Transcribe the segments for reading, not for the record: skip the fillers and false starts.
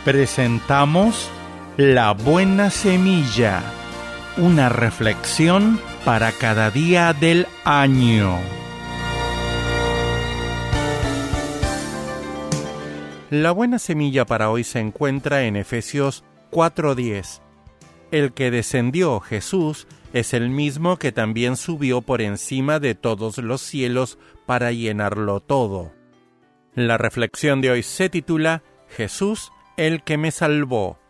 Presentamos La Buena Semilla, una reflexión para cada día del año. La buena semilla para hoy se encuentra en Efesios 4:10. El que descendió, Jesús, es el mismo que también subió por encima de todos los cielos para llenarlo todo. La reflexión de hoy se titula Jesús, el que me salvó.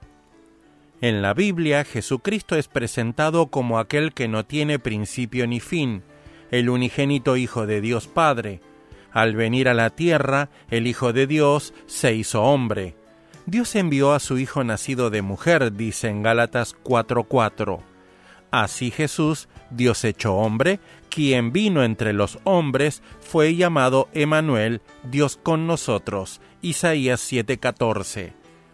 En la Biblia, Jesucristo es presentado como aquel que no tiene principio ni fin, el unigénito Hijo de Dios Padre. Al venir a la tierra, el Hijo de Dios se hizo hombre. Dios envió a su Hijo nacido de mujer, dice en Gálatas 4:4. Así Jesús, Dios hecho hombre, quien vino entre los hombres, fue llamado Emmanuel, Dios con nosotros, Isaías 7:14.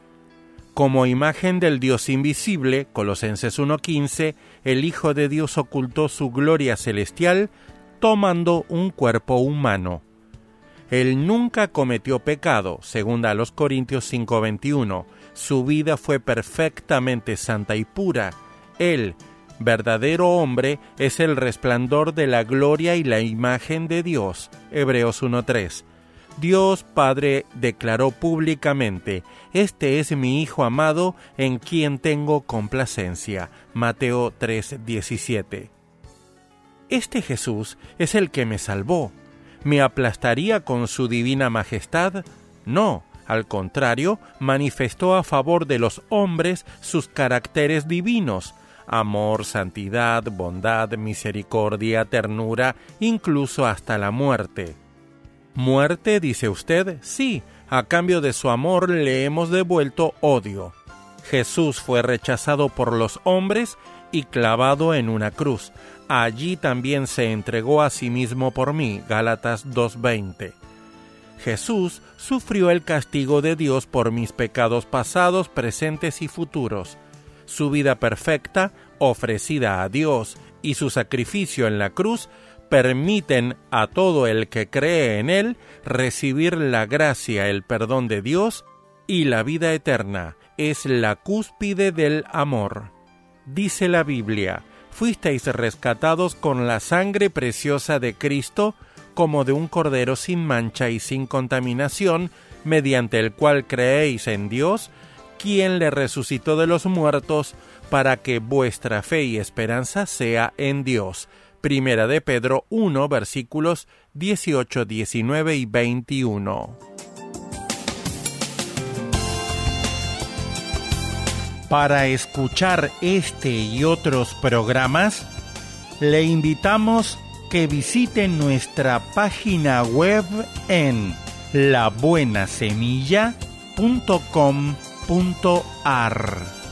Como imagen del Dios invisible, Colosenses 1:15, el Hijo de Dios ocultó su gloria celestial tomando un cuerpo humano. Él nunca cometió pecado, según a los Corintios 5:21. Su vida fue perfectamente santa y pura. Él, verdadero hombre, es el resplandor de la gloria y la imagen de Dios. Hebreos 1:3. Dios Padre declaró públicamente: «Este es mi Hijo amado, en quien tengo complacencia». Mateo 3:17. Este Jesús es el que me salvó. ¿Me aplastaría con su divina majestad? No, al contrario, manifestó a favor de los hombres sus caracteres divinos: amor, santidad, bondad, misericordia, ternura, incluso hasta la muerte. ¿Muerte, dice usted? Sí, a cambio de su amor le hemos devuelto odio. Jesús fue rechazado por los hombres y clavado en una cruz. Allí también se entregó a sí mismo por mí, Gálatas 2:20. Jesús sufrió el castigo de Dios por mis pecados pasados, presentes y futuros. Su vida perfecta, ofrecida a Dios, y su sacrificio en la cruz permiten a todo el que cree en Él recibir la gracia, el perdón de Dios y la vida eterna. Es la cúspide del amor. Dice la Biblia: «Fuisteis rescatados con la sangre preciosa de Cristo, como de un cordero sin mancha y sin contaminación, mediante el cual creéis en Dios, quien le resucitó de los muertos, para que vuestra fe y esperanza sea en Dios». Primera de Pedro 1, versículos 18, 19 y 21. Para escuchar este y otros programas, le invitamos que visite nuestra página web en labuenasemilla.com.ar.